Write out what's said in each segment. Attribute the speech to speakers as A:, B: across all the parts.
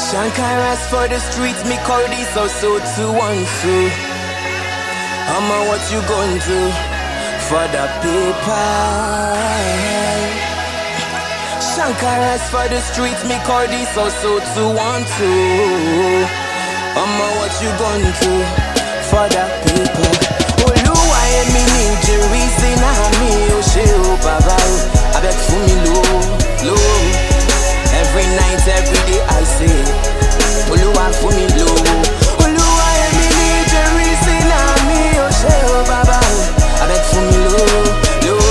A: Shankaras for the streets, me call this also 212. What you going through for the paper? Shankaras for the streets, me call this also 212. What you going through for the paper? Oluwa emi ni Jerisi na mi o se o baba o. Abeg fún mi low. Every night, every day I say, Oluwa fún mi low. Oluwa emi ni Jerisi na mi o se o baba o. Abeg fún mi low.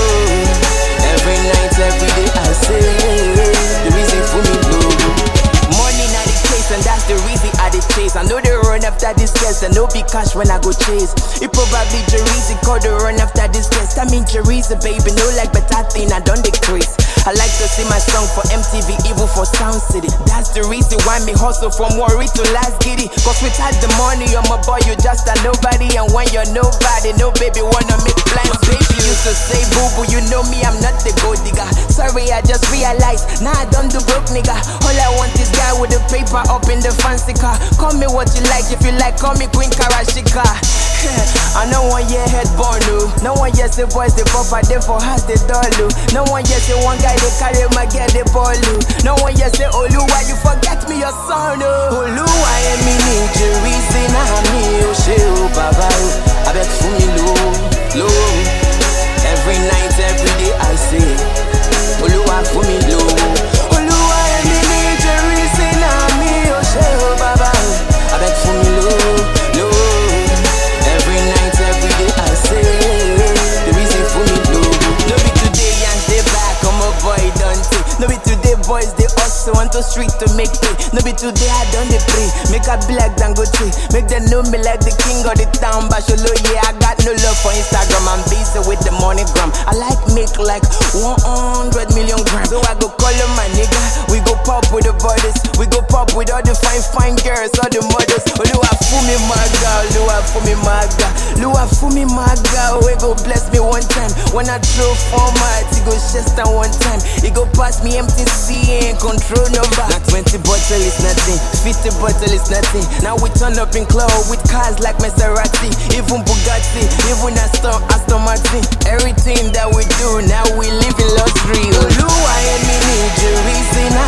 A: Every night, every day I say, the reason fún mi low. Money na the case and that's the reason I dey chase. I know they run after this case and no be cash when I go chase. It probably Jerisi called the run after this case. That mean Jerisi baby, no like better thing I done decrease. I like to see my song for MTV, even for Sound City. That's the reason why me hustle from Worry to Last Giddy. Cause without the money, I'm a boy, you just a nobody. And when you're nobody, no baby wanna make plans. Baby used to say boo-boo, you know me, I'm not the gold digger. Sorry, I just realized, now I don't do broke nigga. All I want is guy with the paper up in the fancy car. Call me what you like, if you like, call me Queen Karashika. I no one yet head born, no one yet say boys they pop out there for house they dollu. No one yet say one guy they carry my get they ball. No one yet say Oluwa you forget me your son. Oluwa emi ni Jerisi na mi o se o baba o. Abeg fún mi low. Every night, every day I say, Oluwa fún mi low. Oluwa emi ni Jerisi na mi o se o baba o. Abeg fún mi low. Every night, every day I say, the reason for me low. No be today, young they back, I'm a boy done take. No be today, boys they also want to street to make pay. No be today, I done they pray. Make a black Dangote, make them know me like the king of the town. Basholo, yeah, I got no love for Instagram. I'm busy with the money gram. I like make like 100 million grams. So I go call them my nigga. We go pop with the bodies. We go pop with all the fine girls, all the mothers. Oluwa for me my girl, Oluwa for me my girl. Oluwa for me my girl. We go bless me one time. When I throw format, he go chest down one time. He go pass me MTC and control number. Now 20 bottle is nothing, 50 bottle is nothing. Now we turn up in club with cars like Maserati, even Bugatti, even Aston Martin. Everything that we do, now we live in luxury. Oluwa emi ni Jerisi na